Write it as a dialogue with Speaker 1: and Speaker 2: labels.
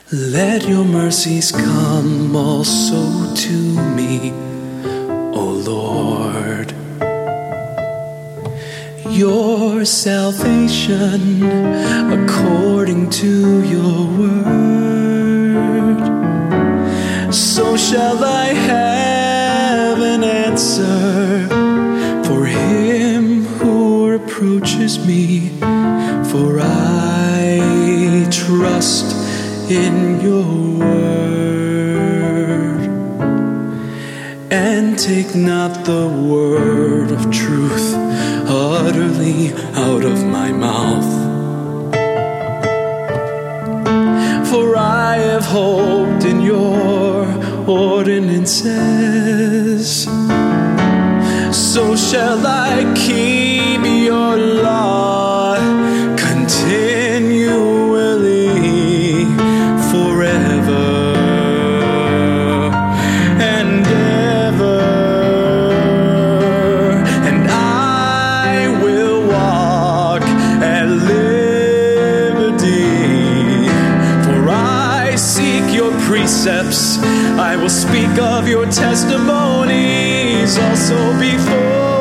Speaker 1: Let your mercies come also to me, O Lord. Your salvation according to your word. So shall I have an answer for him who reproaches me, for I trust in your word. And take not the word of truth utterly out of my mouth, for I have hoped in your ordinances. So shall I keep your law continually, forever and ever. And I will walk at liberty, for I seek your precepts. I will speak of your testimonies also before